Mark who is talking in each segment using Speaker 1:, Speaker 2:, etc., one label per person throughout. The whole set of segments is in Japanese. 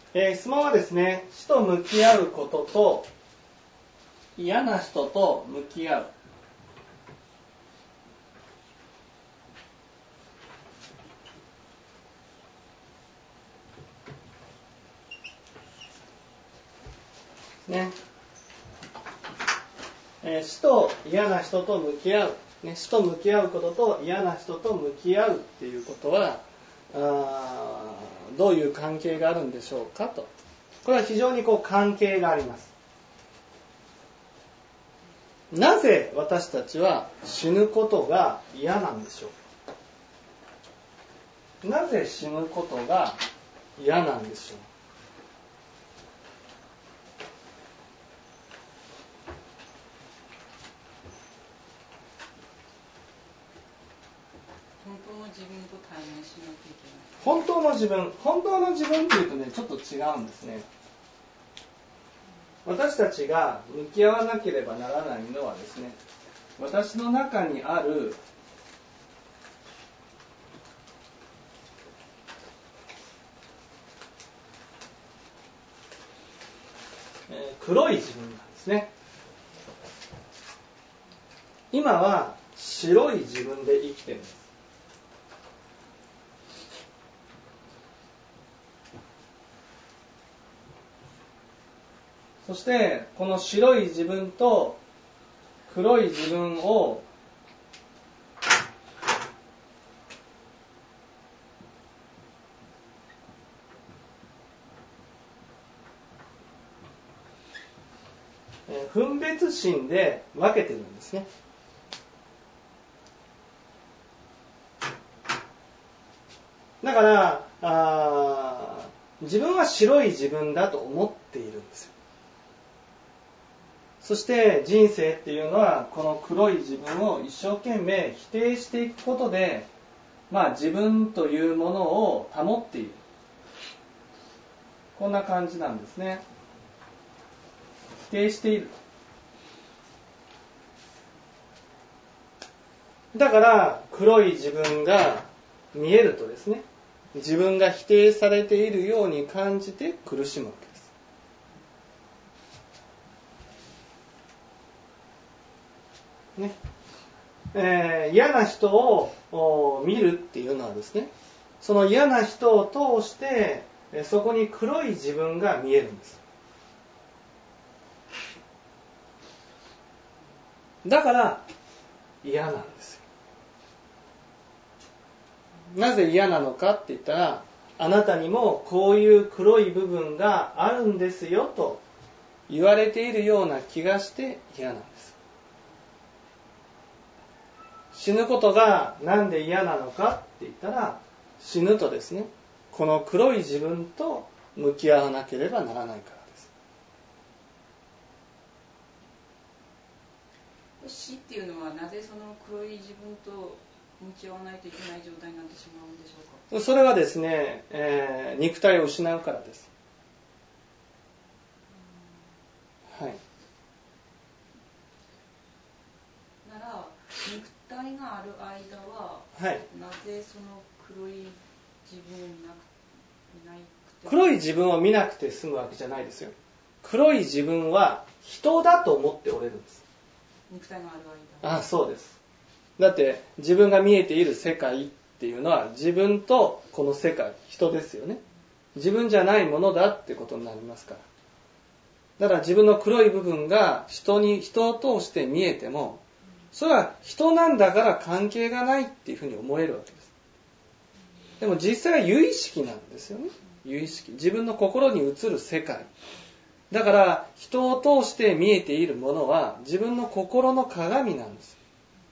Speaker 1: 質問はですね、死と向き合うことと嫌な人と向き合う。ね。死と嫌な人と向き合う、ね、死と向き合うことと嫌な人と向き合うっていうことはどういう関係があるんでしょうかと。これは非常に関係があります。なぜ私たちは死ぬことが嫌なんでしょう。なぜ死ぬことが嫌なんでしょう。
Speaker 2: 本当の自分と対面しなきゃいけない。
Speaker 1: 本当の自分っていうとね、ちょっと違うんですね。私たちが向き合わなければならないのはですね、私の中にある黒い自分なんですね。今は白い自分で生きてるんです。そしてこの白い自分と黒い自分を分別心で分けてるんですね。だから自分は白い自分だと思っているんですよ。そして人生っていうのはこの黒い自分を一生懸命否定していくことで、自分というものを保っている。こんな感じなんですね。否定している。だから黒い自分が見えるとですね、自分が否定されているように感じて苦しむわけです。ね。嫌な人を見るっていうのはですね、その嫌な人を通してそこに黒い自分が見えるんです。だから嫌なんですよ。なぜ嫌なのかって言ったら、あなたにもこういう黒い部分があるんですよと言われているような気がして嫌なんです。死ぬことがなんで嫌なのかって言ったら、死ぬとですね、この黒い自分と向き合わなければならないから
Speaker 2: です。死っていうのはなぜその黒い自分と向き合わないといけない状態になってしまうんでしょうか。
Speaker 1: それはですね、肉体を失うからです。はい。
Speaker 2: なら肉体がある間は、
Speaker 1: はい、
Speaker 2: なぜその黒い自分を見なくて
Speaker 1: 黒い自分を見なくて済むわけじゃないですよ。黒い自分は人だと思っておれるんです。
Speaker 2: 肉体がある間。
Speaker 1: そうです。だって自分が見えている世界っていうのは自分とこの世界、人ですよね。自分じゃないものだってことになりますから。だから自分の黒い部分が人を通して見えても、それは人なんだから関係がないっていうふうに思えるわけです。でも実際は有意識なんですよね。有意識。自分の心に映る世界。だから人を通して見えているものは自分の心の鏡なんです。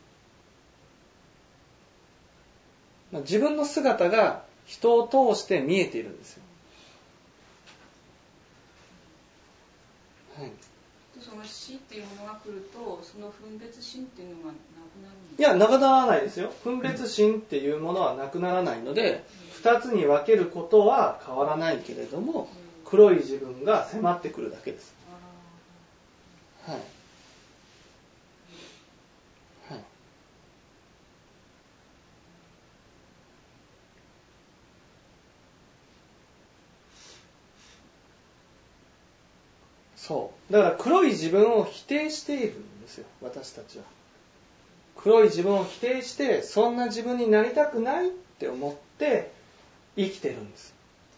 Speaker 1: 自分の姿が人を通して見えているんですよ。はい。
Speaker 2: その死っていうものが来ると、その分別心っていうのがなくなるんですか？
Speaker 1: いや、なくならないですよ。分別心っていうものはなくならないので、二つに分けることは変わらないけれども、黒い自分が迫ってくるだけです。はい。はい。 そうだから黒い自分を否定しているんですよ。私たちは黒い自分を否定して、そんな自分になりたくないって思って生きてるんです。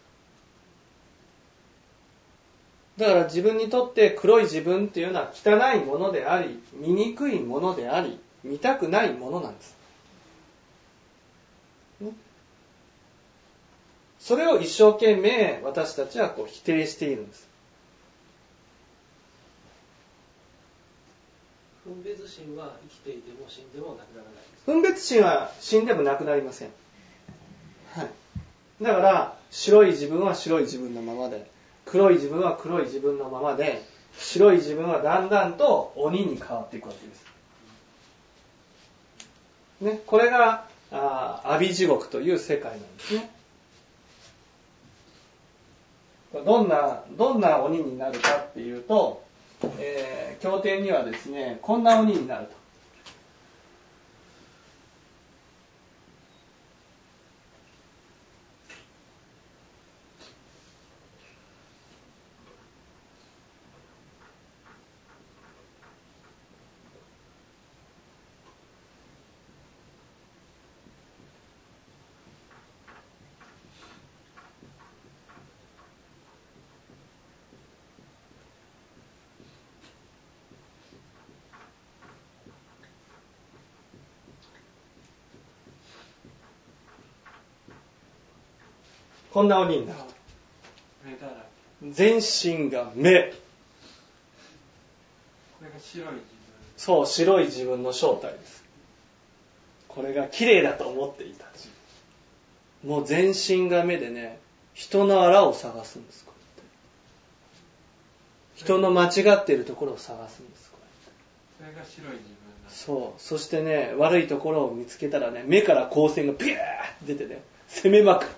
Speaker 1: だから自分にとって黒い自分っていうのは汚いものであり、醜いものであり、見たくないものなんです。それを一生懸命私たちは否定しているんです。
Speaker 3: 分別心は生きていても死んでもなくならないです。
Speaker 1: 分別心は死んでもなくなりません。はい。だから白い自分は白い自分のままで、黒い自分は黒い自分のままで、白い自分はだんだんと鬼に変わっていくわけです。ね、これが阿鼻地獄という世界なんですね。どんな鬼になるかっていうと、経典にはですね、こんな鬼になると。こんな鬼になると。全身が目。
Speaker 3: これが白い自分。
Speaker 1: そう、白い自分の正体です。これが綺麗だと思っていた自分。もう全身が目でね、人のあらを探すんです。こうやって人の間違っているところを探すんです。こうやって
Speaker 3: それが白い自分なんです。
Speaker 1: そう。そしてね、悪いところを見つけたらね、目から光線がピューって出てね、攻めまくる。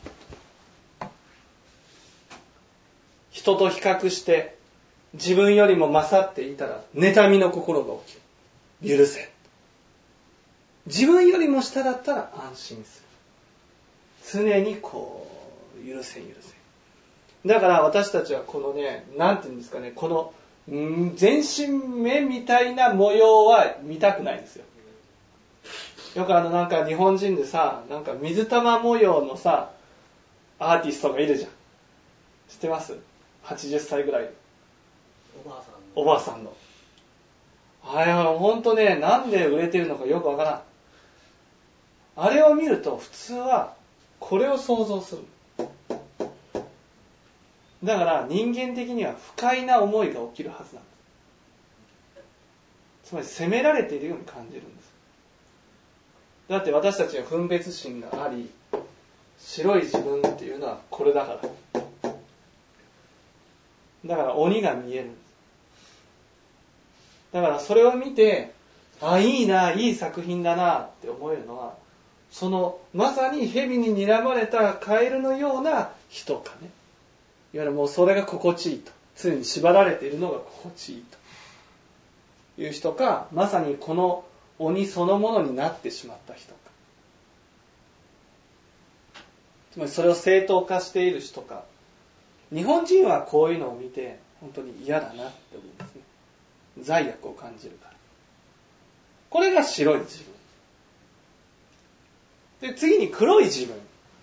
Speaker 1: 人と比較して自分よりも勝っていたら妬みの心が起きる。許せ。自分よりも下だったら安心する。常に許せ。だから私たちはこのね、なんていうんですかね、この全身目みたいな模様は見たくないんですよ。よくなんか日本人でさ、なんか水玉模様のさ、アーティストがいるじゃん。知ってます？80歳ぐらい。おばあさんの。あれはほんとね、なんで売れてるのかよくわからん。あれを見ると普通はこれを想像する。だから人間的には不快な思いが起きるはずなんです。つまり責められているように感じるんです。だって私たちは分別心があり、白い自分っていうのはこれだから。だから鬼が見えるんです。だからそれを見て、いいな、いい作品だなって思えるのは、そのまさに蛇に睨まれたカエルのような人かね。いわゆるもうそれが心地いいと。常に縛られているのが心地いいという人か、まさにこの鬼そのものになってしまった人か。つまりそれを正当化している人か。日本人はこういうのを見て本当に嫌だなって思うんですね。罪悪を感じるから。これが白い自分。で、次に黒い自分。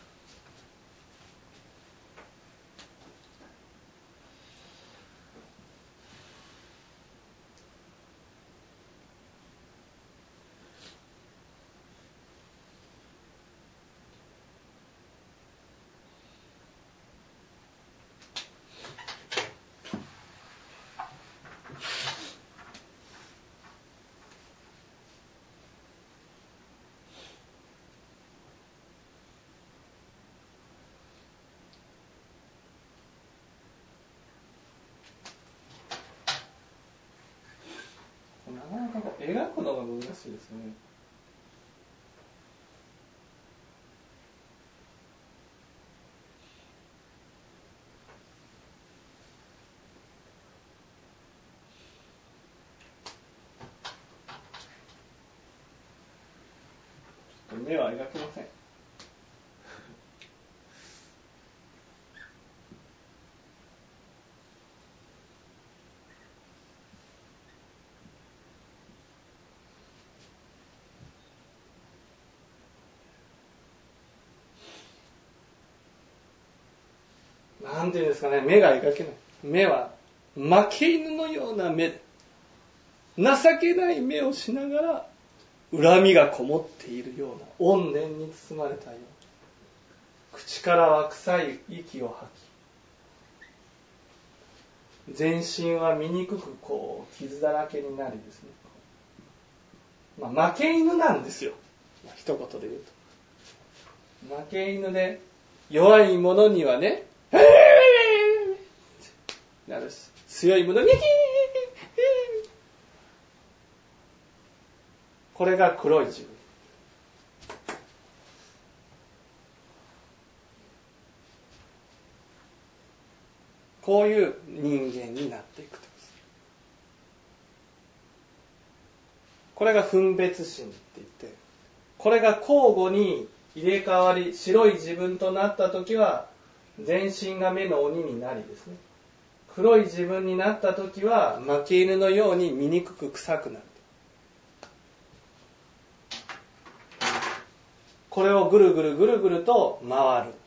Speaker 1: なかなか描くのが難しいですね。目は描けません。 なんていうんですかね、目が描けない。目は負け犬のような目で、情けない目をしながら恨みがこもっているような、怨念に包まれたような、口からは臭い息を吐き、全身は醜くこう傷だらけになりですね、負け犬なんですよ、一言で言うと。負け犬で、弱い者にはね、なるし、強い者にこれが黒い自分。こういう人間になっていくと。これが分別心って言って、これが交互に入れ替わり、白い自分となったときは全身が目の鬼になりですね、黒い自分になったときは負け犬のように醜く臭くなる。これをぐるぐるぐるぐると回ると。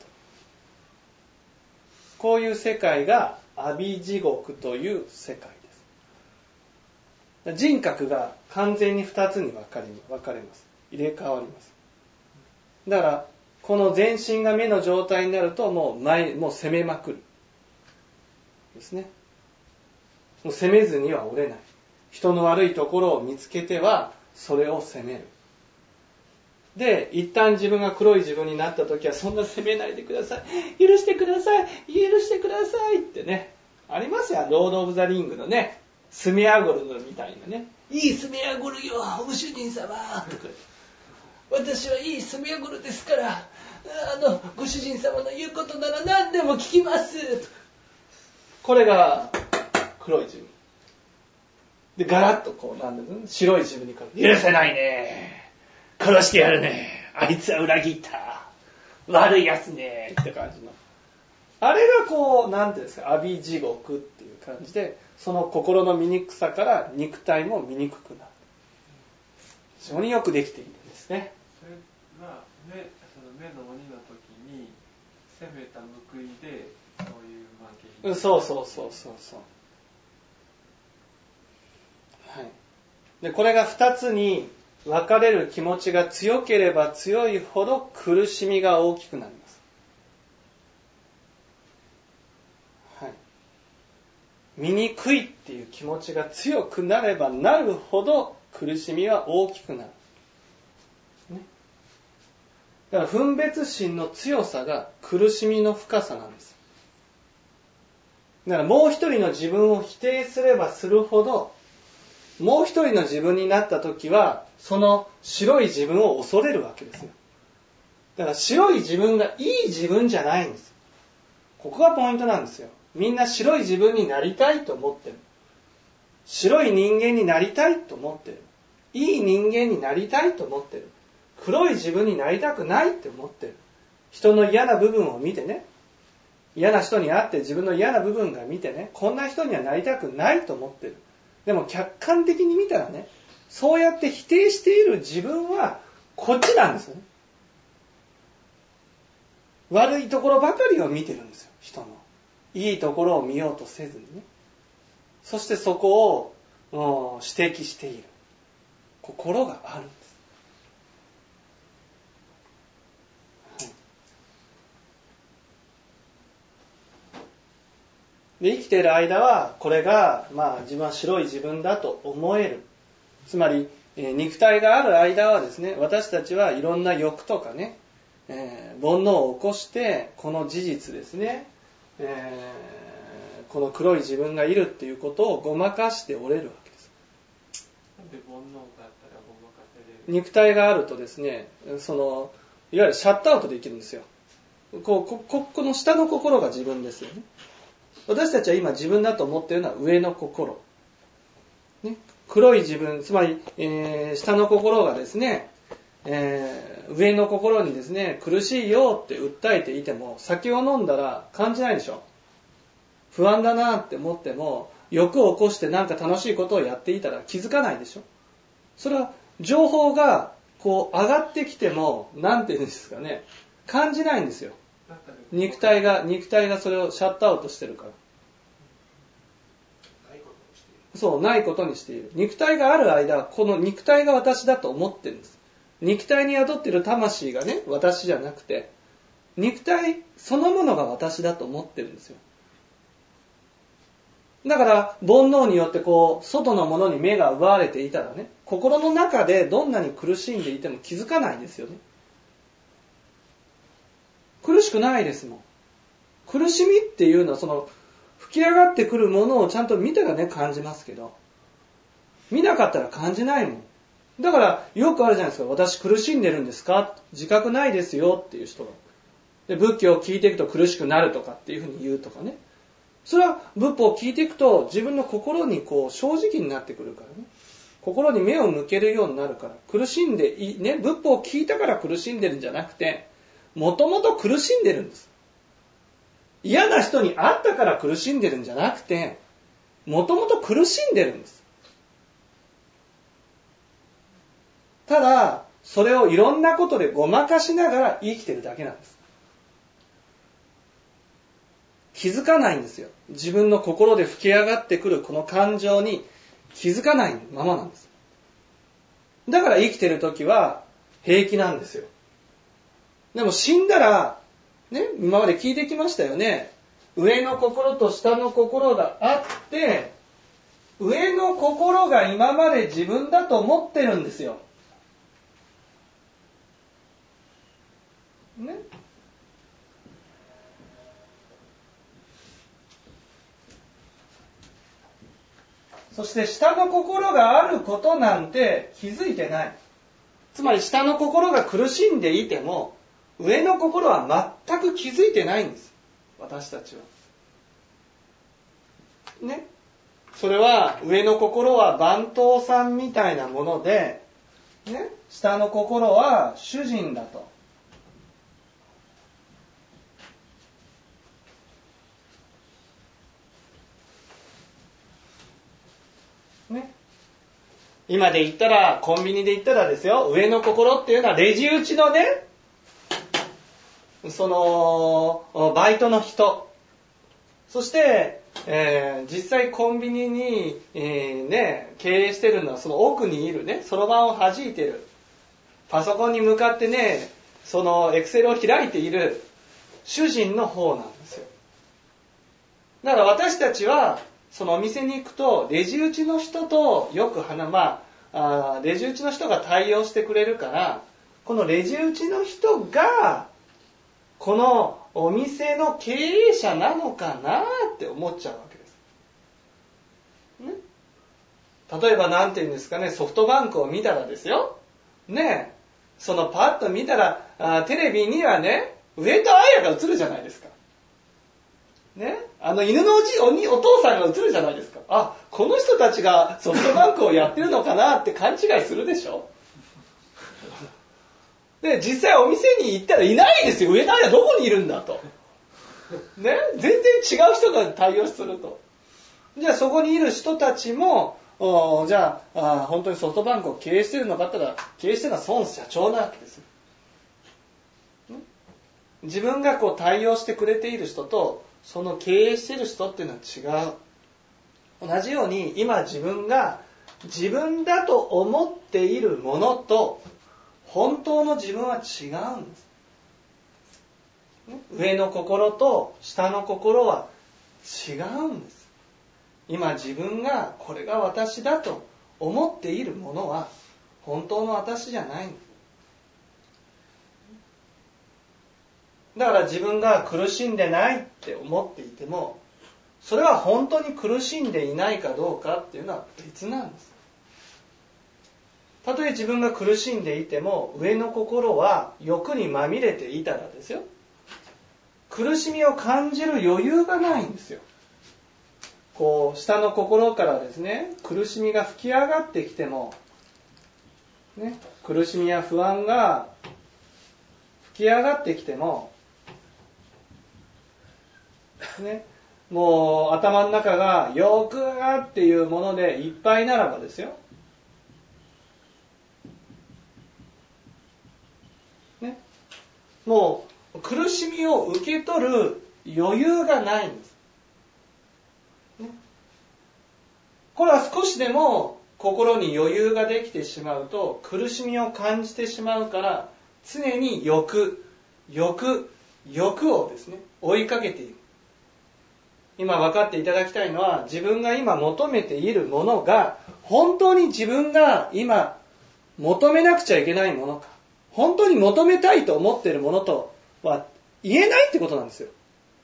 Speaker 1: こういう世界が阿鼻地獄という世界です。人格が完全に2つに分かれます。入れ替わります。だからこの全身が目の状態になるともう攻めまくるですね。もう攻めずには折れない。人の悪いところを見つけてはそれを責める。で、一旦自分が黒い自分になった時は、そんな責めないでください。許してください。許してくださいってね。ありますよ。ロード・オブ・ザ・リングのね、スメアゴルのみたいなね。いいスメアゴルよ、ご主人様。とか私はいいスメアゴルですから、ご主人様の言うことなら何でも聞きます。とかこれが黒い自分。で、ガラッとこう、なんですね、白い自分に変わる。許せないね。殺してやるね。あいつは裏切った。悪いやつね。って感じの。あれがこう、なんていうんですか、阿鼻地獄っていう感じで、その心の醜さから肉体も醜くなる。非常によくできているんですね。
Speaker 4: それはその目の鬼の時に攻めた報いでそういう負け。
Speaker 1: そう。はい。で、これが2つに分かれる気持ちが強ければ強いほど苦しみが大きくなります。はい。醜いっていう気持ちが強くなればなるほど苦しみは大きくなる。ね。だから分別心の強さが苦しみの深さなんです。だからもう一人の自分を否定すればするほど、もう一人の自分になった時はその白い自分を恐れるわけですよ。だから白い自分がいい自分じゃないんです。ここがポイントなんですよ。みんな白い自分になりたいと思ってる。白い人間になりたいと思ってる。いい人間になりたいと思ってる。黒い自分になりたくないって思ってる。人の嫌な部分を見てね、嫌な人に会って自分の嫌な部分が見てね、こんな人にはなりたくないと思ってる。でも客観的に見たらね、そうやって否定している自分はこっちなんですよね。悪いところばかりを見てるんですよ、人の。いいところを見ようとせずにね。そしてそこを指摘している心があるんです。で、生きている間はこれが自分は白い自分だと思える。つまり肉体がある間はですね、私たちはいろんな欲とかね、煩悩を起こしてこの事実ですね、この黒い自分がいるっていうことをごまかしておれるわけです。
Speaker 4: なんで煩悩があったらごまかせれる？
Speaker 1: 肉体があるとですね、いわゆるシャットアウトできるんですよ。この下の心が自分ですよね。私たちは今自分だと思っているのは上の心、ね、黒い自分、つまり、下の心がですね、上の心にですね、苦しいよって訴えていても、酒を飲んだら感じないでしょ。不安だなって思っても、欲を起こしてなんか楽しいことをやっていたら気づかないでしょ。それは情報がこう上がってきても、なんていうんですかね、感じないんですよ。 肉体がそれをシャットアウトしてるから。そう、ないことにしている。肉体がある間、この肉体が私だと思ってるんです。肉体に宿っている魂がね、私じゃなくて、肉体そのものが私だと思ってるんですよ。だから、煩悩によって外のものに目が奪われていたらね、心の中でどんなに苦しんでいても気づかないですよね。苦しくないですもん。苦しみっていうのは吹き上がってくるものをちゃんと見たらね、感じますけど、見なかったら感じないもん。だからよくあるじゃないですか。私苦しんでるんですか？自覚ないですよっていう人が。で、仏教を聞いていくと苦しくなるとかっていうふうに言うとかね。それは仏法を聞いていくと自分の心に正直になってくるからね。心に目を向けるようになるから。苦しんでね、仏法を聞いたから苦しんでるんじゃなくて、もともと苦しんでるんです。嫌な人に会ったから苦しんでるんじゃなくて、もともと苦しんでるんです。ただ、それをいろんなことでごまかしながら生きてるだけなんです。気づかないんですよ。自分の心で吹き上がってくるこの感情に気づかないままなんです。だから生きてるときは平気なんですよ。でも死んだら、ね、今まで聞いてきましたよね。上の心と下の心があって、上の心が今まで自分だと思ってるんですよ。ね。そして下の心があることなんて気づいてない。つまり下の心が苦しんでいても、上の心は全く気づいてないんです。私たちは。ね。それは上の心は番頭さんみたいなもので、ね。下の心は主人だと。ね。今で言ったら、コンビニで言ったらですよ、上の心っていうのはレジ打ちのね、バイトの人、そして、実際コンビニに、ね、経営してるのはその奥にいるね、そろばんを弾いてる、パソコンに向かってね、そのエクセルを開いている主人の方なんですよ。だから私たちはそのお店に行くとレジ打ちの人とよくレジ打ちの人が対応してくれるから、このレジ打ちの人がこのお店の経営者なのかなって思っちゃうわけです。ね、例えばなんて言うんですかね、ソフトバンクを見たらですよ、ね、そのパッと見たらテレビにはね、上戸彩が映るじゃないですか。ね、犬のお父さんが映るじゃないですか。あ、この人たちがソフトバンクをやってるのかなって勘違いするでしょ。で、実際お店に行ったらいないですよ。上田はどこにいるんだと。ね、全然違う人が対応すると。じゃあそこにいる人たちも、じゃあ本当にソフトバンクを経営してるのかって言ったら、経営してるのは孫社長なわけですよ。自分が対応してくれている人と、その経営している人っていうのは違う。同じように今自分が自分だと思っているものと本当の自分は違うんです。上の心と下の心は違うんです。今自分がこれが私だと思っているものは本当の私じゃないんです。だから自分が苦しんでないって思っていても、それは本当に苦しんでいないかどうかっていうのは別なんです。たとえ自分が苦しんでいても、上の心は欲にまみれていたらですよ、苦しみを感じる余裕がないんですよ。下の心からですね、苦しみが吹き上がってきても、ね、苦しみや不安が吹き上がってきても、ね、もう頭の中が欲がっていうものでいっぱいならばですよ、ね、も苦しみを受け取る余裕がないんです。ね、これは少しでも心に余裕ができてしまうと苦しみを感じてしまうから、常に欲をですね、追いかけている。今分かっていただきたいのは、自分が今求めているものが本当に自分が今求めなくちゃいけないものか、本当に求めたいと思っているものとは言えないってことなんですよ。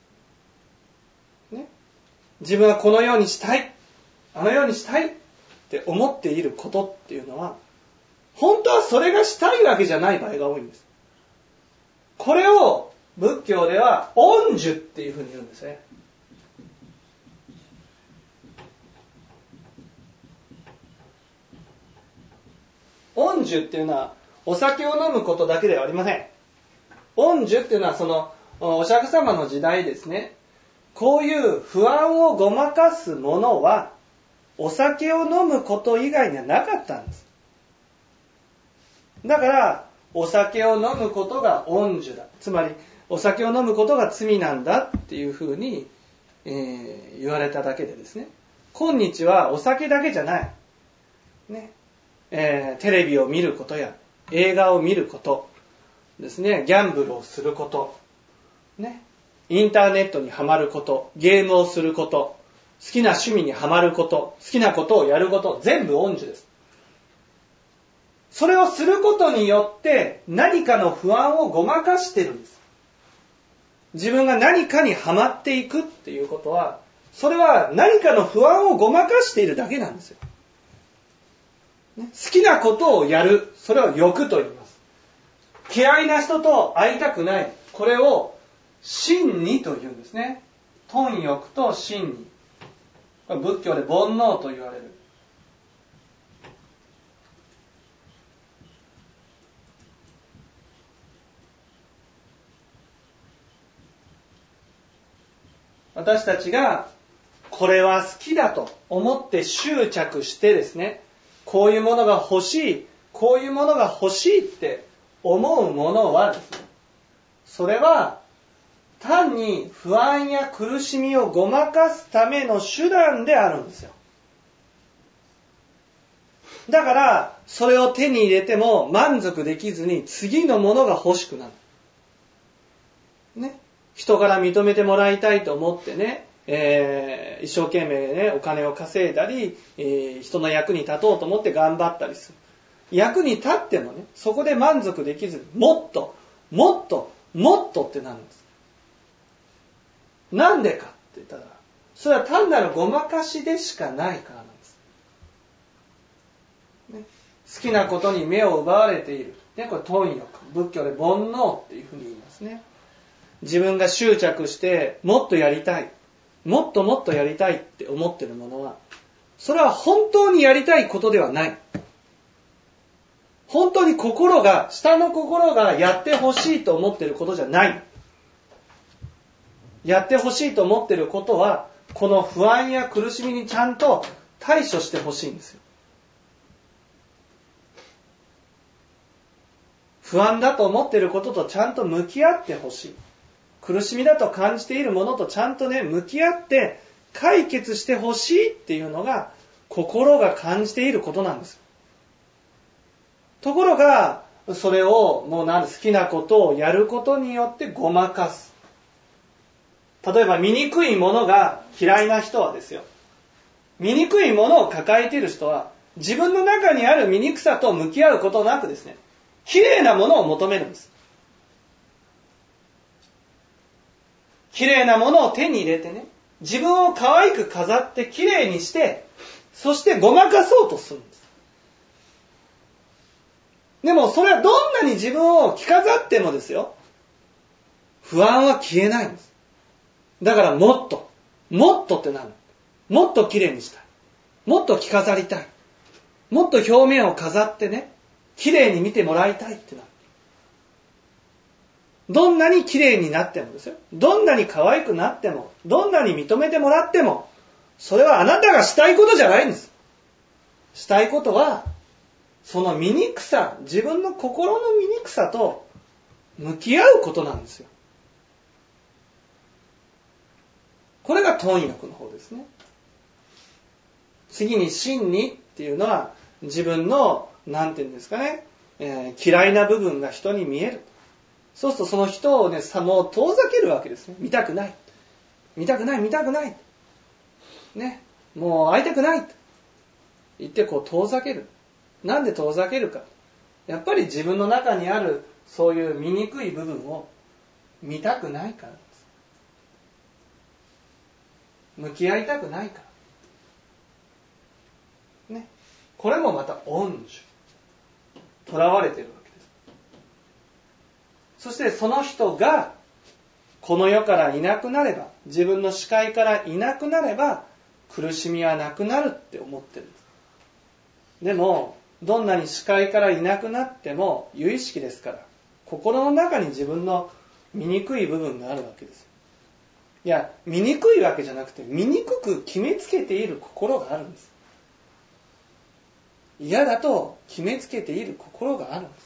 Speaker 1: ね、自分はこのようにしたい、あのようにしたいって思っていることっていうのは、本当はそれがしたいわけじゃない場合が多いんです。これを仏教では恩樹っていうふうに言うんですね。恩樹っていうのはお酒を飲むことだけではありません。恩樹っていうのはそのお釈迦様の時代ですね、こういう不安をごまかすものはお酒を飲むこと以外にはなかったんです。だからお酒を飲むことが恩樹だ、つまりお酒を飲むことが罪なんだっていうふうに、言われただけでですね、今日はお酒だけじゃない、ね、テレビを見ることや映画を見ることですね、ギャンブルをすること、ね、インターネットにはまること、ゲームをすること、好きな趣味にはまること、好きなことをやること、全部恩樹です。それをすることによって何かの不安をごまかしてるんです。自分が何かにはまっていくっていうことは、それは何かの不安をごまかしているだけなんですよ。好きなことをやる、それを欲と言います。嫌いな人と会いたくない、これを真にと言うんですね。貪欲と真に、これ仏教で煩悩と言われる。私たちがこれは好きだと思って執着してですね、こういうものが欲しい、こういうものが欲しいって思うものはですね、それは単に不安や苦しみをごまかすための手段であるんですよ。だからそれを手に入れても満足できずに次のものが欲しくなる。ね、人から認めてもらいたいと思ってね、一生懸命ねお金を稼いだり、人の役に立とうと思って頑張ったりする。役に立ってもね、そこで満足できずにもっともっともっとってなるんです。なんでかって言ったら、それは単なるごまかしでしかないからなんです、ね、好きなことに目を奪われている、ね、これ貪欲、仏教で煩悩っていうふうに言いますね。自分が執着してもっとやりたい、もっともっとやりたいって思っているものは、それは本当にやりたいことではない。本当に心が、下の心がやってほしいと思っていることじゃない。やってほしいと思っていることは、この不安や苦しみにちゃんと対処してほしいんですよ。不安だと思っていることとちゃんと向き合ってほしい。苦しみだと感じているものとちゃんとね、向き合って解決してほしいっていうのが心が感じていることなんです。ところがそれをもう好きなことをやることによってごまかす。例えば醜いものが嫌いな人はですよ、醜いものを抱えている人は自分の中にある醜さと向き合うことなくですね、綺麗なものを求めるんです。綺麗なものを手に入れてね、自分を可愛く飾って綺麗にして、そしてごまかそうとするんです。でもそれはどんなに自分を着飾ってもですよ、不安は消えないんです。だからもっともっとってなる。もっと綺麗にしたい、もっと着飾りたい、もっと表面を飾ってね、綺麗に見てもらいたいってなる。どんなに綺麗になってもですよ、どんなに可愛くなっても、どんなに認めてもらっても、それはあなたがしたいことじゃないんです。したいことはその醜さ、自分の心の醜さと向き合うことなんですよ。 これが貪欲の方ですね。次に真にっていうのは自分のなんていうんですかね、嫌いな部分が人に見える。そうするとその人をね、もう遠ざけるわけですね。見たくない。見たくない、見たくない。ね。もう会いたくない。言ってこう遠ざける。なんで遠ざけるか。やっぱり自分の中にあるそういう醜い部分を見たくないからです。向き合いたくないから。ね。これもまた恩樹。囚われているわけです。そしてその人がこの世からいなくなれば、自分の視界からいなくなれば苦しみはなくなるって思ってるんです。でもどんなに視界からいなくなっても有意識ですから、心の中に自分の醜い部分があるわけです。いや、醜いわけじゃなくて、醜く決めつけている心があるんです。嫌だと決めつけている心があるんです。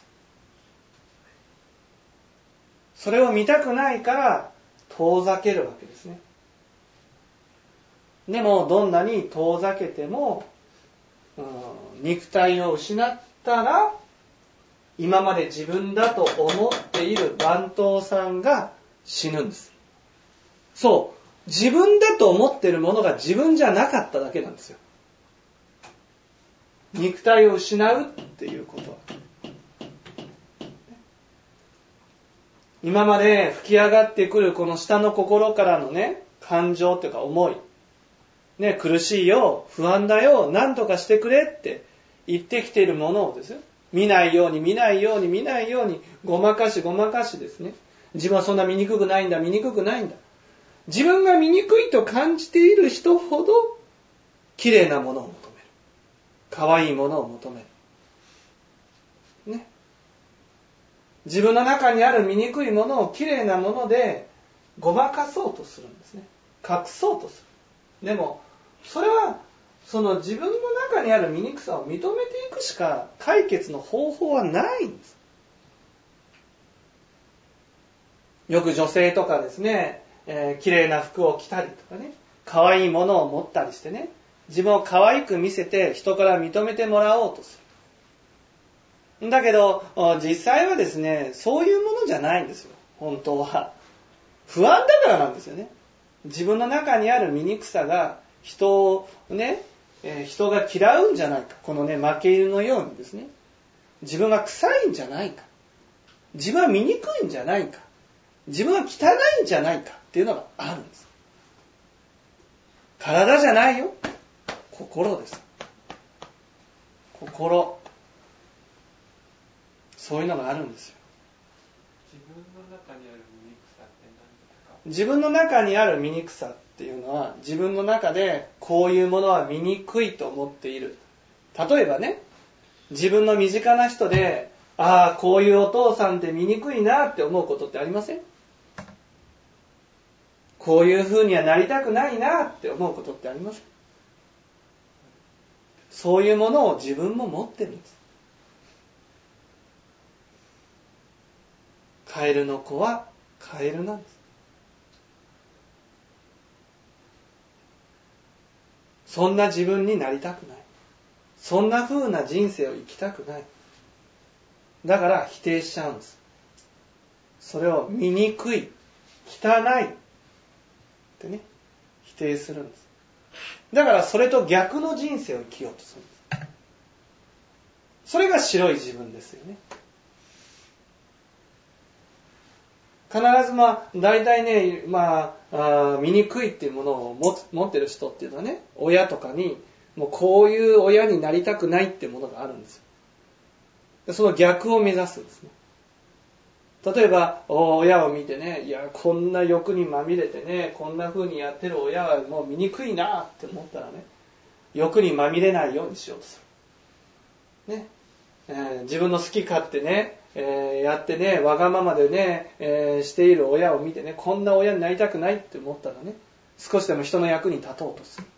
Speaker 1: それを見たくないから遠ざけるわけですね。でもどんなに遠ざけても、肉体を失ったら今まで自分だと思っている番頭さんが死ぬんです。そう、自分だと思っているものが自分じゃなかっただけなんですよ。肉体を失うっていうことは、今まで吹き上がってくるこの下の心からのね、感情というか思い、ね、苦しいよ、不安だよ、何とかしてくれって言ってきているものをですよ、見ないように見ないように見ないようにごまかしごまかしですね、自分はそんな醜くないんだ、醜くないんだ、自分が醜いと感じている人ほど綺麗なものを求める、可愛いものを求めるね。自分の中にある醜いものを綺麗なものでごまかそうとするんですね。隠そうとする。でもそれはその自分の中にある醜さを認めていくしか解決の方法はないんです。よく女性とかですね、綺麗な服を着たりとかね、可愛いものを持ったりしてね、自分を可愛く見せて人から認めてもらおうとする。だけど実際はですね、そういうものじゃないんですよ。本当は不安だからなんですよね。自分の中にある醜さが人をね、人が嫌うんじゃないか、このね、負け犬のようにですね、自分が臭いんじゃないか、自分は醜いんじゃないか、自分は汚いんじゃないかっていうのがあるんです。体じゃないよ、心です。心、そういうのがあるんですよ。自分の中にある醜さっていうのは、自分の中でこういうものは醜いと思っている。例えばね、自分の身近な人で、ああ、こういうお父さんって醜いなって思うことってありません？こういう風にはなりたくないなって思うことってありません？そういうものを自分も持ってるんです。カエルの子はカエルなんです。そんな自分になりたくない。そんな風な人生を生きたくない。だから否定しちゃうんです。それを醜い、汚いってね、否定するんです。だからそれと逆の人生を生きようとするんです。それが白い自分ですよね。必ず大体ね、醜いっていうものを持ってる人っていうのはね、親とかにもうこういう親になりたくないっていうものがあるんですよ。その逆を目指すんですね。例えば親を見てね、いやこんな欲にまみれてね、こんな風にやってる親はもう醜いなって思ったらね、欲にまみれないようにしようとする。ね、自分の好き勝手ね、やってね、わがままでね、している親を見てね、こんな親になりたくないって思ったらね、少しでも人の役に立とうとする。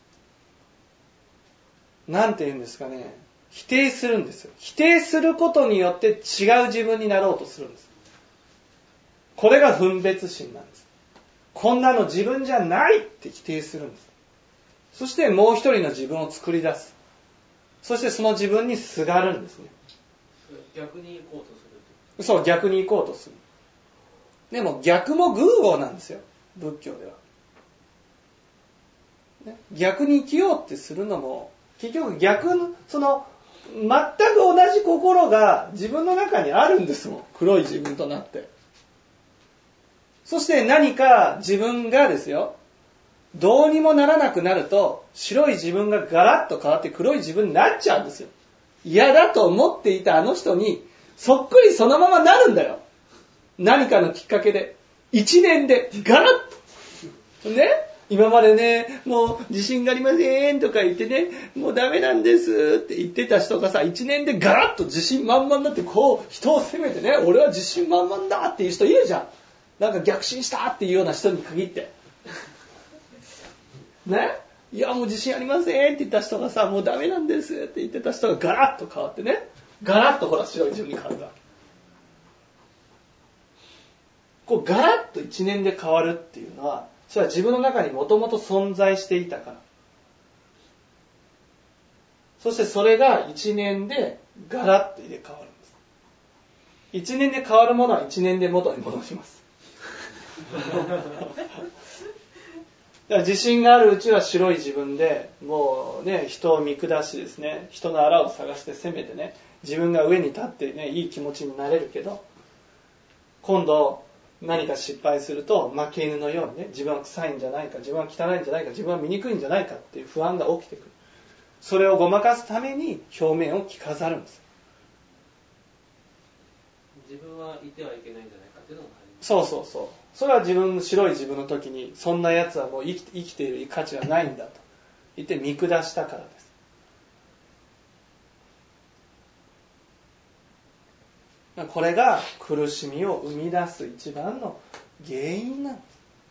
Speaker 1: なんて言うんですかね、否定するんですよ。否定することによって違う自分になろうとするんです。これが分別心なんです。 こんなの自分じゃないって否定するんです。そしてもう一人の自分を作り出す。そしてその自分にすがるんですね。
Speaker 3: 逆に行こうとする。
Speaker 1: そう、逆に行こうとする。でも逆も偶合なんですよ、仏教では。ね、逆に生きようってするのも、結局逆の、全く同じ心が自分の中にあるんですもん。黒い自分となって。そして何か自分がですよ、どうにもならなくなると、白い自分がガラッと変わって黒い自分になっちゃうんですよ。嫌だと思っていたあの人に、そっくりそのままなるんだよ。何かのきっかけで。1年でガラッと。ね、今までね、もう自信がありませんとか言ってね、もうダメなんですって言ってた人がさ、1年でガラッと自信満々になってこう人を責めてね、俺は自信満々だっていう人いるじゃん。なんか逆進したっていうような人に限って。ね、いやもう自信ありませんって言った人がさ、もうダメなんですって言ってた人がガラッと変わってね、ガラッとほら白い自分に変わるから。こうガラッと1年で変わるっていうのは、それは自分の中にもともと存在していたから。そしてそれが1年でガラッと入れ替わるんです。1年で変わるものは1年で元に戻します。だから自信があるうちは白い自分で、もうね、人を見下しですね、人の粗を探して攻めてね、自分が上に立ってね、いい気持ちになれるけど、今度何か失敗すると負け犬のようにね、自分は臭いんじゃないか、自分は汚いんじゃないか、自分は醜いんじゃないかっていう不安が起きてくる。それをごまかすために表面を着飾るんです。
Speaker 3: 自分はいてはいけないんじゃないかっていうのもあります。
Speaker 1: そうそうそう。それは自分の白い自分の時に、そんな奴はもう生きている価値はないんだと言って見下したからです。これが苦しみを生み出す一番の原因なんです。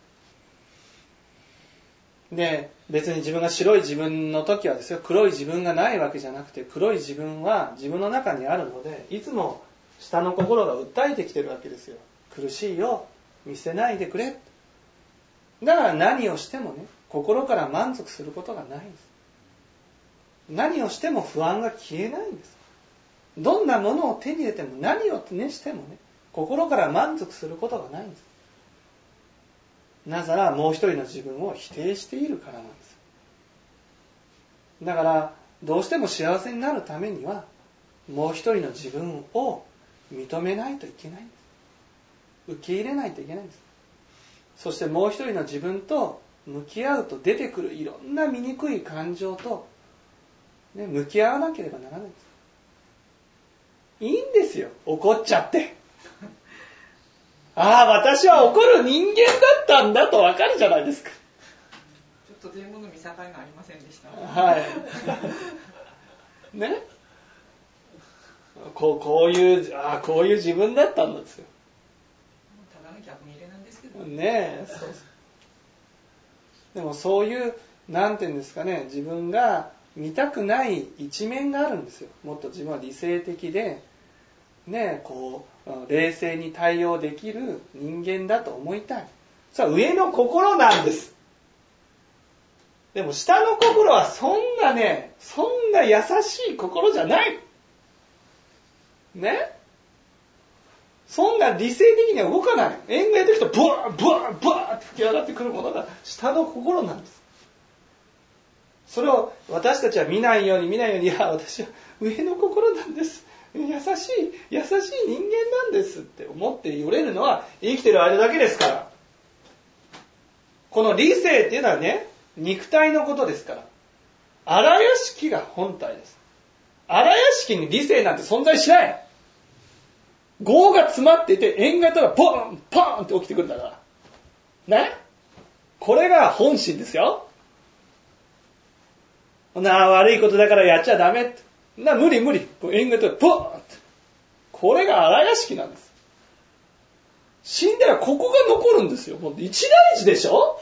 Speaker 1: で、別に自分が白い自分の時はですよ、黒い自分がないわけじゃなくて、黒い自分は自分の中にあるので、いつも下の心が訴えてきてるわけですよ。苦しいよ、見せないでくれ。だから何をしてもね、心から満足することがないんです。何をしても不安が消えないんです。どんなものを手に入れても何をしてもね、心から満足することがないんです。なぜならもう一人の自分を否定しているからなんです。だからどうしても幸せになるためにはもう一人の自分を認めないといけないんです。受け入れないといけないんです。そしてもう一人の自分と向き合うと出てくるいろんな醜い感情と、ね、向き合わなければならないんです。いいんですよ、怒っちゃって。ああ、私は怒る人間だったんだとわかるじゃないですか。
Speaker 2: ちょっと前後の見境がありませんでした。
Speaker 1: はい。ね。こういう自分だったんですよ。
Speaker 2: ただの逆見入れなんですけど。
Speaker 1: ねえ、そう。でもそういうなんていうんですかね、自分が見たくない一面があるんですよ。もっと自分は理性的でね、冷静に対応できる人間だと思いたい。それは上の心なんです。でも下の心はそんな優しい心じゃない。ね。そんな理性的には動かない。縁がやってきたらブワーブワーブワーって吹き上がってくるものが下の心なんです。それを私たちは見ないように、いや私は上の心なんです。優しい人間なんですって思って寄れるのは生きてる間だけですから。この理性っていうのはね、肉体のことですから。荒屋敷が本体です。荒屋敷に理性なんて存在しない。業が詰まっていて縁がやったらポンポンって起きてくるんだから。ね？これが本心ですよ。悪いことだからやっちゃダメって。無理。縁がやったらポンって。これが荒屋敷なんです。死んだらここが残るんですよ。もう一大事でしょ？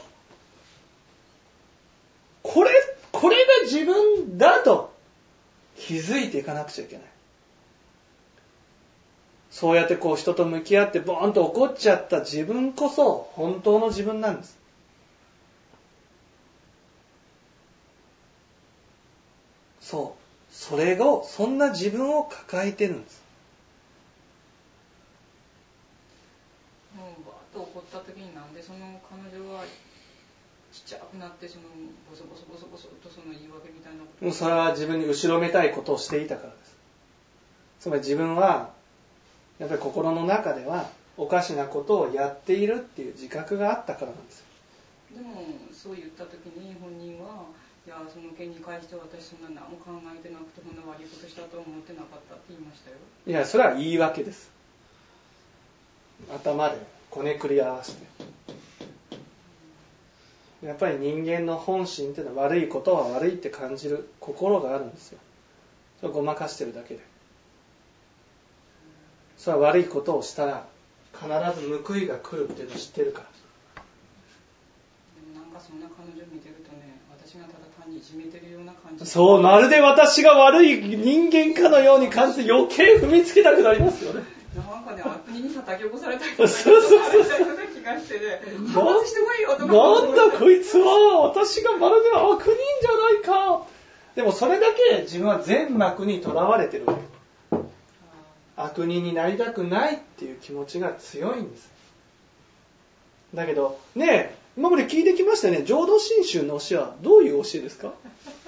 Speaker 1: これが自分だと気づいていかなくちゃいけない。 そうやってこう人と向き合ってボーンと怒っちゃった自分こそ本当の自分なんです。そう。そんな自分を抱えてるんです。
Speaker 2: もうバーッと怒った時になんでその彼女はちっちゃくなってボソボソとその言い訳みたいなことを。
Speaker 1: それは自分に後ろめたいことをしていたからです。つまり自分はやっぱり心の中ではおかしなことをやっているっていう自覚があったからなんですよ。
Speaker 2: でもそう言った時に本人はいやその件に関して私そんな何も考えてなくてこんな悪いことしたと思ってなかったって言いましたよ。
Speaker 1: いやそれは言い訳です。頭でこねくり合わせて。やっぱり人間の本心っていうのは悪いことは悪いって感じる心があるんですよ。それをごまかしてるだけで。それは悪いことをしたら必ず報いが来るっていうのを知ってるから。
Speaker 2: でもなんかそんな彼女見てるとね、私がただ単にいじめてるような感じ。
Speaker 1: そう、まるで私が悪い人間かのように感じて余計踏みつけたくなりますよね。
Speaker 2: なんかね、悪人に叩き起こされたりとかされたような気がしてね、反発してこいよとか。
Speaker 1: なんだこいつは私がまるで悪人じゃないか。でもそれだけ自分は善悪にとらわれてるわけ。悪人になりたくないっていう気持ちが強いんです。だけどね、今まで聞いてきましたね。浄土真宗の教えはどういう教えですか？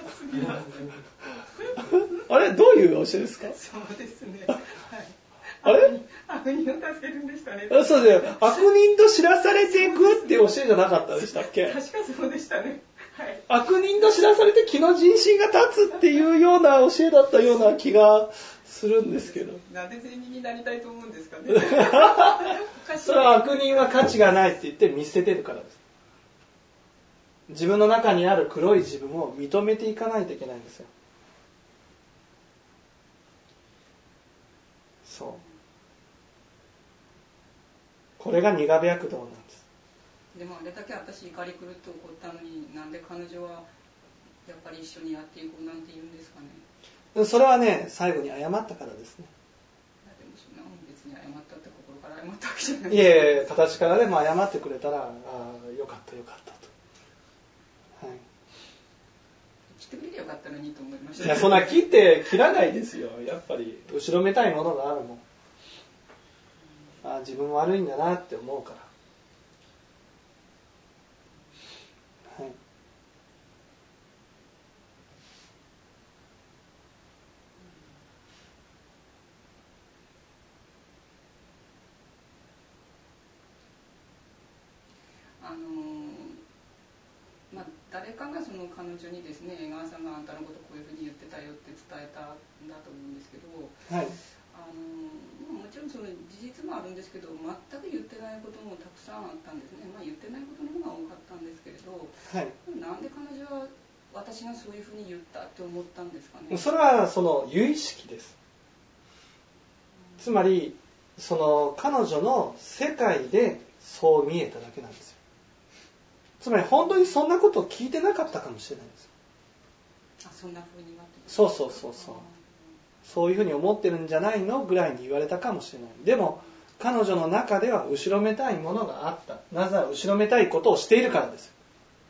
Speaker 1: あれどういう教えですか？
Speaker 2: そうですね。はい、
Speaker 1: あれ
Speaker 2: 悪人を助けるんでしたね。
Speaker 1: そうだよ。悪人と知らされていくっていう教えじゃなかったでしたっけ？
Speaker 2: 確かそうでしたね。はい、
Speaker 1: 悪人と知らされて気の人心が立つっていうような教えだったような気がするんですけど。
Speaker 2: なんで善人になりたいと思うんですかね。
Speaker 1: それは悪人は価値がないって言って見捨ててるからです。自分の中にある黒い自分を認めていかないといけないんですよ。そう。これが苦部悪道なんです。
Speaker 2: でもあれだけ私怒り狂って怒ったのになんで彼女はやっぱり一緒にやっていこうなんて言うんですかね。
Speaker 1: それはね、最後に謝ったからですね。
Speaker 2: でもそんなもん別に謝ったって心から謝ったわけじゃない。
Speaker 1: いえ、形からでも謝ってくれたら、よかったよかったと。はい。
Speaker 2: 切ってくれてよかったのにと思いました。
Speaker 1: いや、そんな切らないですよ。やっぱり後ろめたいものがあるもん。自分悪いんだなって思うから。はい。
Speaker 2: 誰かがその彼女にですね、江川さんがあんたのことこういうふうに言ってたよって伝えたんだと思うんですけど、
Speaker 1: はい、
Speaker 2: もちろんその事実もあるんですけど、全く言ってないこともたくさんあったんですね。言ってないことの方が多かったんですけれど、
Speaker 1: はい、
Speaker 2: なんで彼女は私がそういうふうに言ったって思ったんですかね。
Speaker 1: それはその由意識です。つまりその彼女の世界でそう見えただけなんですよ。つまり本当にそんなことを聞いてなかったかもしれないんですよ。
Speaker 2: そんな風になって。
Speaker 1: そう。そういうふうに思ってるんじゃないのぐらいに言われたかもしれない。でも彼女の中では後ろめたいものがあった。なぜなら後ろめたいことをしているからですよ。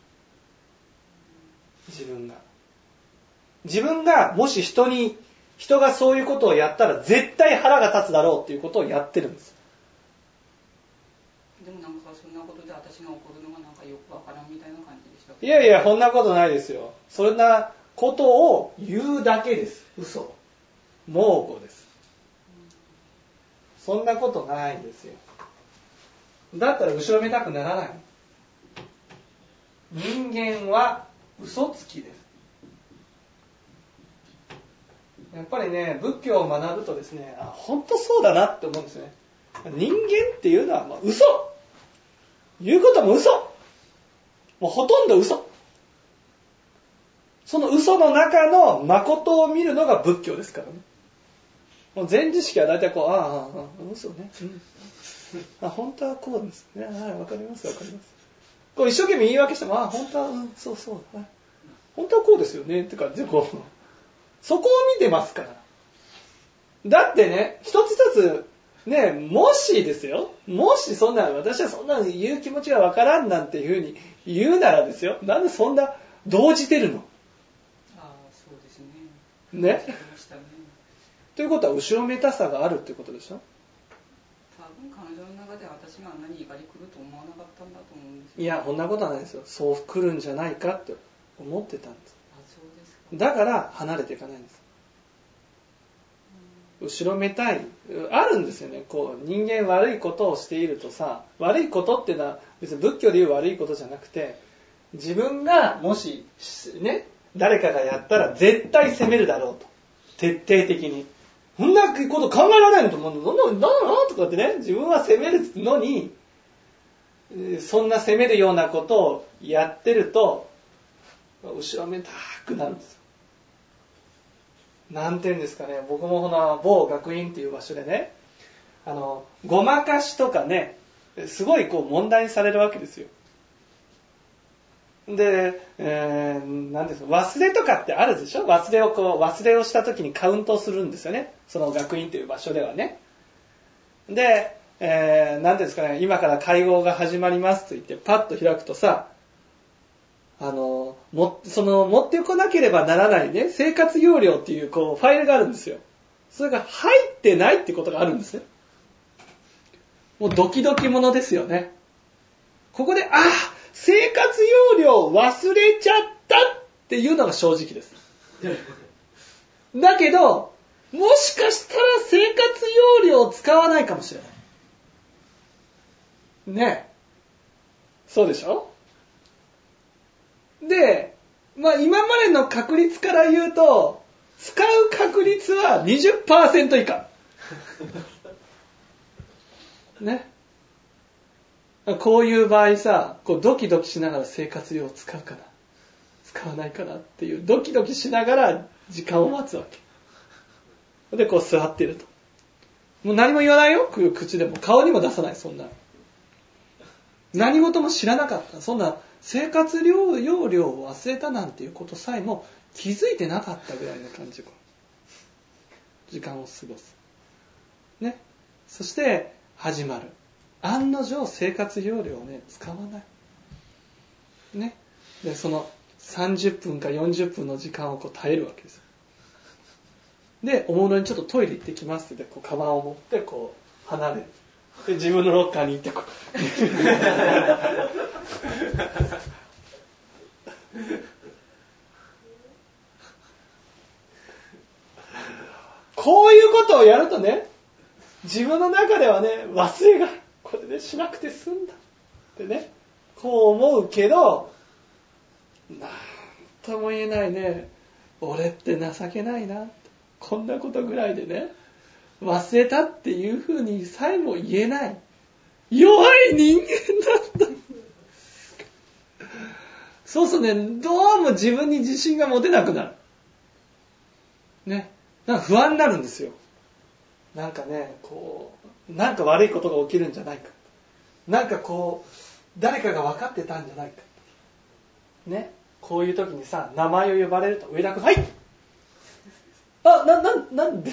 Speaker 1: 自分がもし人がそういうことをやったら絶対腹が立つだろうっていうことをやってるんです。
Speaker 2: でもなんかそんなことで私が怒るのがなんかよくわからんみたいな感じでした。
Speaker 1: いやそんなことないですよ。そんなことを言うだけです。嘘、妄語です。そんなことないですよ。だったら後ろめたくならない。人間は嘘つきです。やっぱりね、仏教を学ぶとですね、本当そうだなって思うんですね。人間っていうのは嘘、言うことも嘘、もうほとんど嘘。その嘘の中の誠を見るのが仏教ですからね。もう全知識は大体こう、嘘ね、本当はこうですね、わかります。こう一生懸命言い訳しても、本当は、そう、本当はこうですよねって感じでこう、そこを見てますから。だってね、一つ一つね、もしですよ、もしそんな、私はそんな言う気持ちがわからんなんていうふうに言うならですよ、なんでそんな動じてるの？
Speaker 2: ああ、そうですね。
Speaker 1: ね。
Speaker 2: 言ってましたね。
Speaker 1: ということは後ろめたさがあるってことでしょ？
Speaker 2: 多分彼女の中で私があんなに怒り来ると思わなかったんだと思うんですよ。
Speaker 1: いや、こんなことはないですよ。そう来るんじゃないかって思ってたんです。
Speaker 2: あ、そうですか。
Speaker 1: だから離れていかないんです。後ろめたい、あるんですよね。こう人間悪いことをしているとさ、悪いことっていうのは別に仏教でいう悪いことじゃなくて、自分がもしね、誰かがやったら絶対責めるだろうと、徹底的に。そんなこと考えられないのと思うの、なんだとかってね、自分は責めるのに、そんな責めるようなことをやってると後ろめたくなるんですよ。なんていうんですかね、僕も某学院っていう場所でね、ごまかしとかね、すごいこう問題にされるわけですよ。で、なんですか、忘れとかってあるでしょ？忘れをした時にカウントするんですよね。その学院という場所ではね。で、なんですかね、今から会合が始まりますと言ってパッと開くとさ、持ってこなければならないね、生活要領っていうこうファイルがあるんですよ。それが入ってないってことがあるんですね。もうドキドキものですよね。ここで、生活要領忘れちゃったっていうのが正直です。だけど、もしかしたら生活要領を使わないかもしれない。ねえ。そうでしょ？で、今までの確率から言うと、使う確率は 20% 以下。ね。こういう場合さ、こうドキドキしながら生活量を使うかな、使わないかなっていうドキドキしながら時間を待つわけ。で、こう座っていると。もう何も言わないよ、口でも顔にも出さない、そんな。何事も知らなかった。そんな生活要領を忘れたなんていうことさえも気づいてなかったぐらいの感じ。時間を過ごす。ね。そして始まる。案の定生活要領をね、使わない。ね。で、その30分か40分の時間をこう耐えるわけです。で、おもむろにちょっとトイレ行ってきますって、こうカバンを持ってこう離れる。で、自分のロッカーに行ってこう。こういうことをやるとね、自分の中ではね、忘れがこれでしなくて済んだってね、こう思うけど、なんとも言えないね、俺って情けないな、こんなことぐらいでね、忘れたっていうふうにさえも言えない弱い人間なんだ。そうするとね、どうも自分に自信が持てなくなる。ね。なんか不安になるんですよ。なんかね、こう、なんか悪いことが起きるんじゃないか。なんかこう、誰かが分かってたんじゃないか。ね。こういう時にさ、名前を呼ばれると、上田君、はい！なんで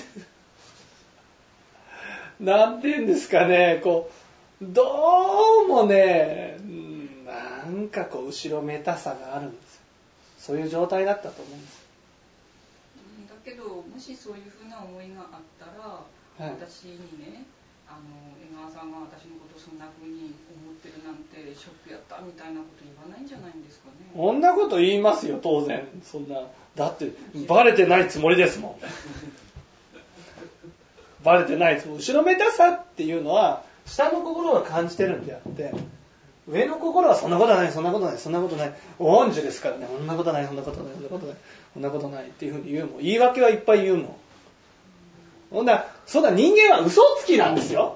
Speaker 1: なんて言うんですかね、こう、どうもね、なんかこう、後ろめたさがあるんですよ。そういう状態だったと思うんです。
Speaker 2: だけど、もしそういうふうな思いがあったら、はい、私にね、江川さんが私のことをそんなふうに思ってるなんてショックやったみたいなこと言わないんじゃないんですかね。
Speaker 1: こんなこと言いますよ、当然。そんな、だってバレてないつもりですもん。バレてないつもり。後ろめたさっていうのは下の心が感じてるんであって、上の心はそんなことない、そんなことない、そんなことない。恩樹ですからね、そんなことない、そんなことない、そんなことない、そんなことないっていうふうに言うもん。言い訳はいっぱい言うもん。そんな人間は嘘つきなんですよ。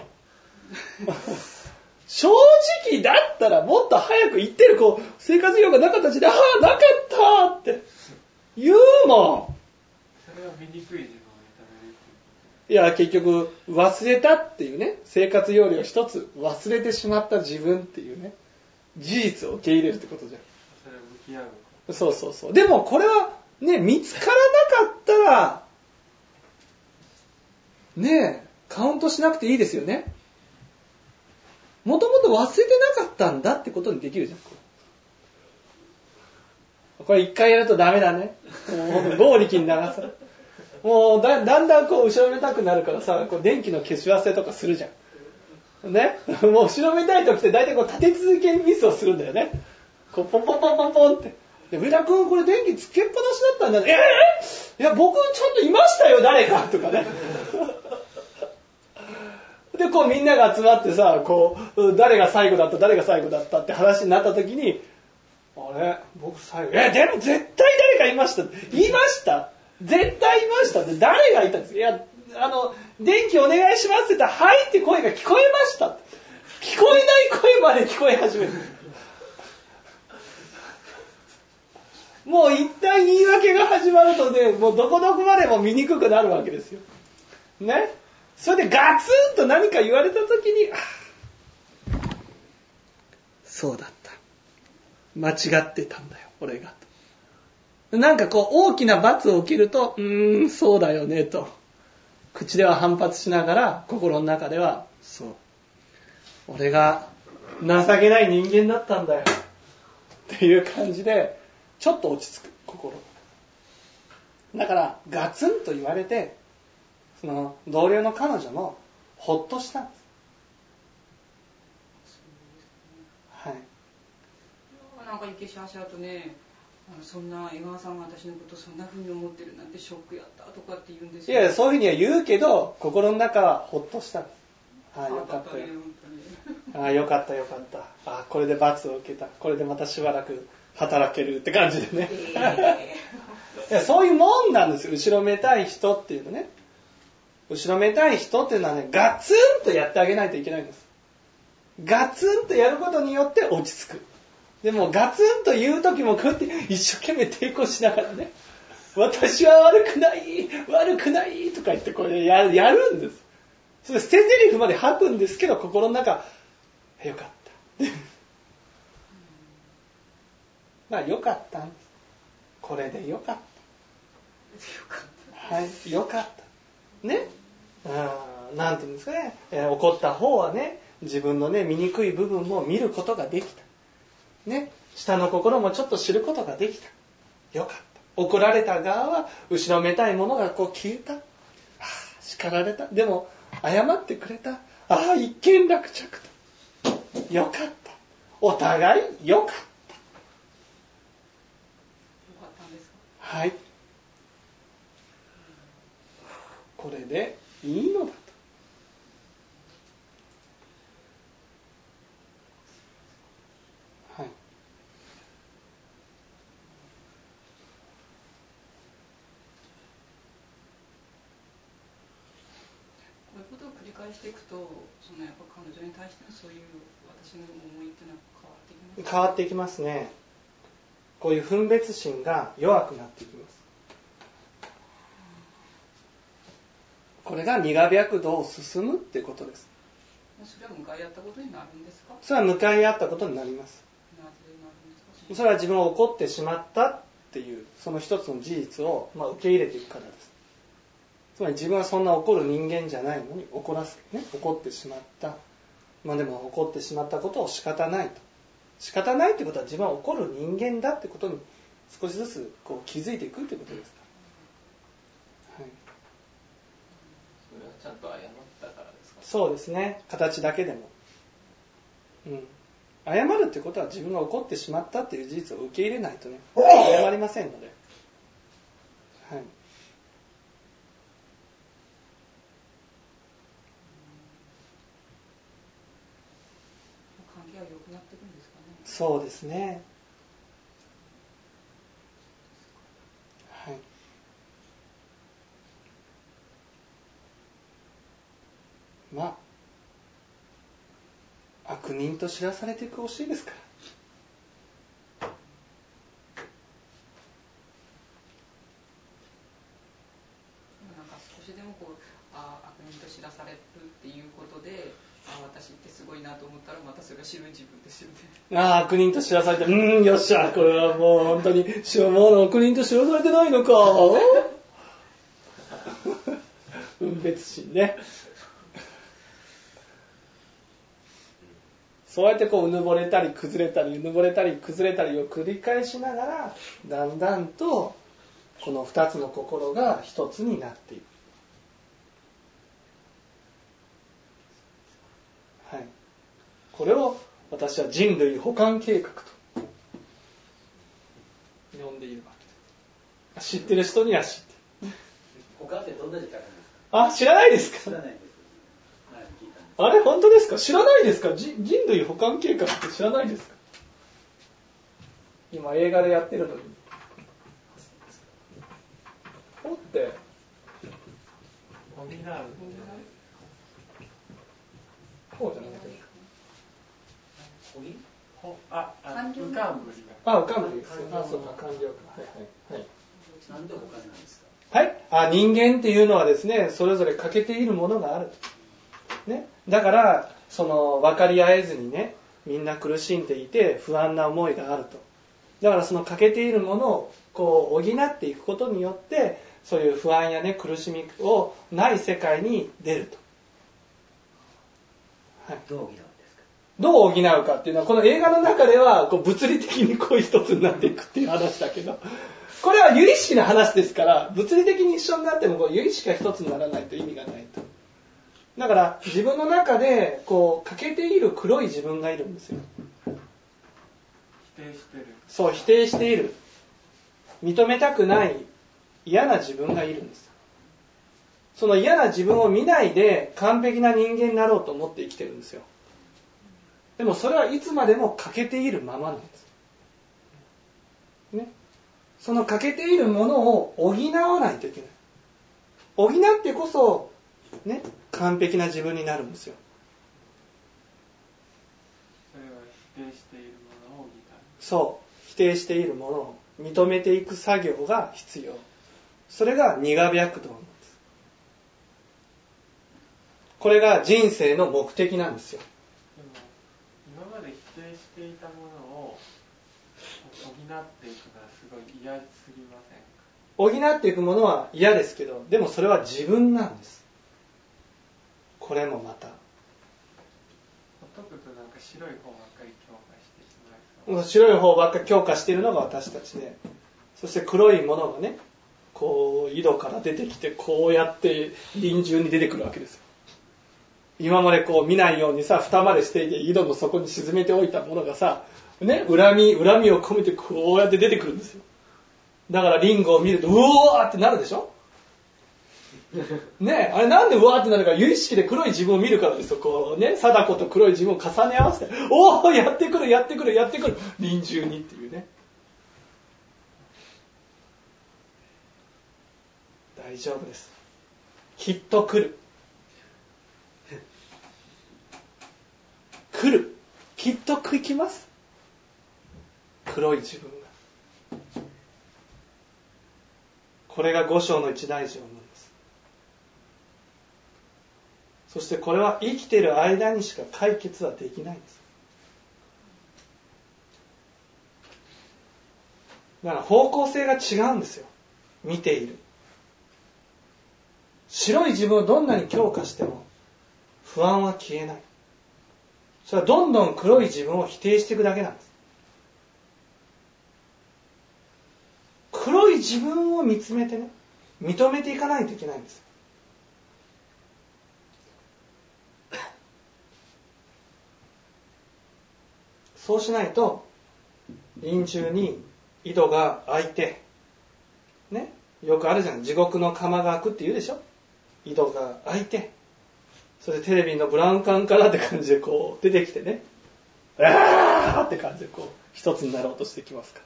Speaker 1: 正直だったらもっと早く言ってる、こう生活量がなかった時代、なかったって言うもん。
Speaker 4: それは醜い自分を認める。
Speaker 1: いや、結局忘れたっていうね、生活要領一つ忘れてしまった自分っていうね、事実を受け入れるってことじゃん。
Speaker 4: それを向き合う。
Speaker 1: そう。でもこれはね、見つからなかったらねえ、 カウントしなくていいですよね。もともと忘れてなかったんだってことにできるじゃん。これ一回やるとダメだね。もう暴力に流される。もうだんだんこう後ろめたくなるからさ、こう電気の消し忘れとかするじゃん。ね。もう後ろめたい時って大体こう立て続けにミスをするんだよね。こうポンポンポンポンポンって。で、上田君これ電気つけっぱなしだったんだね。いや僕ちゃんといましたよ誰かとかね。でこうみんなが集まってさ、こう誰が最後だったって話になった時に、あれ僕最後、でも絶対誰かいました。言いました。絶対いましたって誰がいたんですか。いや電気お願いしますって言ったらはいって声が聞こえました。聞こえない声まで聞こえ始める。もう一旦言い訳が始まるとね、もうどこどこまでも見にくくなるわけですよ。ね。それでガツンと何か言われたときに、そうだった。間違ってたんだよ、俺が。なんかこう大きな罰を受けると、そうだよねと。口では反発しながら、心の中では、そう。俺が情けない人間だったんだよ。っていう感じで、ちょっと落ち着く、心。だから、ガツンと言われて、その同僚の彼女もほっとしたんです。はい。
Speaker 2: なんか池しゃしゃとね、そんな江川さんが私のことそんな風に思ってるなんてショックやったとかって言うんですよ。
Speaker 1: いやそういうふうには言うけど心の中はほっとしたんです。ああよかったよ。ああよかったよかった。ああこれで罰を受けた。これでまたしばらく働けるって感じでね。いやそういうもんなんですよ。後ろめたい人っていうのね。後ろめたい人っていうのはね、ガツンとやってあげないといけないんです。ガツンとやることによって落ち着く。でもガツンと言う時もこうやって一生懸命抵抗しながらね、私は悪くないとか言ってこれやるんです。それで捨て台詞まで吐くんですけど、心の中よかったまあよかったんです。これでよかったはいよかったね。なんていうんですかね、怒った方はね、自分のね醜い部分も見ることができたね、下の心もちょっと知ることができた。よかった。怒られた側は後ろめたいものがこう消えた。叱られた。でも謝ってくれた。一件落着と。よかった。お互いよかった。よか
Speaker 2: ったんですか。
Speaker 1: はい。これでいいのだと。はい。
Speaker 2: こういうことを繰り返していくと、やっぱ彼女に対してのそういう私の思いっていうのは変わってきますか？
Speaker 1: 変わってきますね。こういう分別心が弱くなってきます。これが二河白道を進むってことです。
Speaker 2: それは向かい合ったことになるんですか？
Speaker 1: それは向かい合ったことになります。
Speaker 2: なぜなるんですか？
Speaker 1: それは自分を怒ってしまったっていうその一つの事実を受け入れていくからです。つまり自分はそんな怒る人間じゃないのに怒ってしまった。でも怒ってしまったことを仕方ないと。仕方ないってことは自分は怒る人間だってことに少しずつこう気づいていくってことですから。はい。
Speaker 3: それはちゃんと謝ったからですか？
Speaker 1: そうですね。形だけでも。謝るってことは自分が怒ってしまったっていう事実を受け入れないとね、謝りませんので。はい。
Speaker 2: 関係は良くなっていくんですかね。
Speaker 1: そうですね。はい。悪人と知らされてほしいですから。
Speaker 2: なんか少しでも悪人と知らされるっていうことで、私ってすごいなと思ったらまたそれが白い自分ですよね。
Speaker 1: 悪人と知らされて、よっしゃ、これはもう本当にもう悪人と知らされてないのか。分別心ね。 そうやってこううぬぼれたり崩れたりうぬぼれたり崩れたりを繰り返しながら、だんだんとこの2つの心が一つになっていく。はい、これを私は人類補完計画と呼んでいるわけです。知ってる人には知ってる。
Speaker 5: 他ってどんな時間なんですか？
Speaker 1: あ、知らないですか？
Speaker 5: 知らないです。はい、聞いたんです。
Speaker 1: あれ、本当ですか？知らないですか？人類補完計画って知らないですか？今映画でやってるのに。ほって
Speaker 4: 補うって
Speaker 1: こうじゃなくて。
Speaker 4: 浮かんぶりが。
Speaker 1: あ、浮かんぶりですよ。あ、そうか、完了か。はいはいはい。
Speaker 5: なんで他なんですか？
Speaker 1: はい。人間っていうのはですね、それぞれ欠けているものがある。ね。だから、分かり合えずにね、みんな苦しんでいて不安な思いがあると。だからその欠けているものをこう補っていくことによって、そういう不安やね、苦しみをない世界に出ると。はい。
Speaker 5: どう補うんですか？
Speaker 1: どう補うかっていうのは、この映画の中ではこう物理的にこう一つになっていくっていう話だけど、これは有意識な話ですから、物理的に一緒になってもこう有意識が一つにならないと意味がないと。だから自分の中でこう欠けている黒い自分がいるんですよ。
Speaker 4: 否定してる。
Speaker 1: そう、否定している。認めたくない嫌な自分がいるんです。その嫌な自分を見ないで完璧な人間になろうと思って生きてるんですよ。でもそれはいつまでも欠けているままなんです。ね。その欠けているものを補わないといけない。補ってこそ、ね、完璧な自分になるんですよ。
Speaker 4: それは否定しているものを補う。
Speaker 1: そう。否定しているものを認めていく作業が必要。それが二我白道なんです。これが人生の目的なんですよ。
Speaker 4: でも今まで否定していたものを補っていくのはすごい嫌すぎませんか？
Speaker 1: 補っていくものは嫌ですけど、でもそれは自分なんです。これもまた。
Speaker 4: ほっとくとなんか白い方ばっかり強化してしまいそう。
Speaker 1: 白い方ばっかり強化しているのが私たちで、そして黒いものがね、こう井戸から出てきてこうやって臨終に出てくるわけですよ。今までこう見ないようにさ、蓋までしていて井戸の底に沈めておいたものがさ、ね、恨みを込めてこうやって出てくるんですよ。だからリンゴを見るとうおーってなるでしょ。ね、あれなんでうわーってなるか、有意識で黒い自分を見るからですよ。こうね、貞子と黒い自分を重ね合わせて、おーやってくる臨終にっていうね。大丈夫です。きっと来る。来る。きっと来ます。黒い自分が。これが五章の一大乗なんです。そしてこれは生きている間にしか解決はできないんです。だから方向性が違うんですよ。見ている。白い自分をどんなに強化しても不安は消えない。それはどんどん黒い自分を否定していくだけなんです。黒い自分を見つめてね、認めていかないといけないんです。そうしないと臨終に井戸が開いて、ね、よくあるじゃん、地獄の釜が開くって言うでしょ。井戸が開いて、それでテレビのブラウン管からって感じでこう出てきてね、あーって感じでこう一つになろうとしてきますから。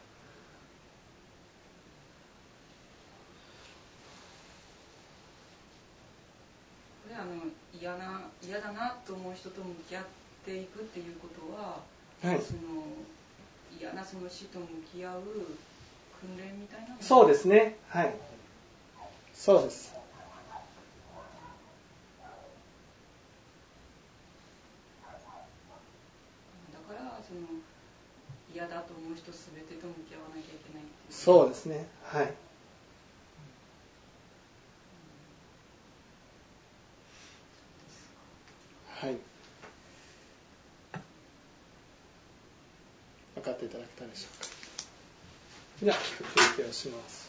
Speaker 2: 嫌だなと思う人と向き合っていくっていうことは、
Speaker 1: はい、
Speaker 2: その嫌なその死と向き合う訓練みたいな。
Speaker 1: そうですね。はい。そうです。
Speaker 2: だからその嫌だと思う人すべてと向き合わなきゃいけないっていう。
Speaker 1: そうですね。はい。はい。 分かっていただけたでしょうか。じゃあ休憩をします。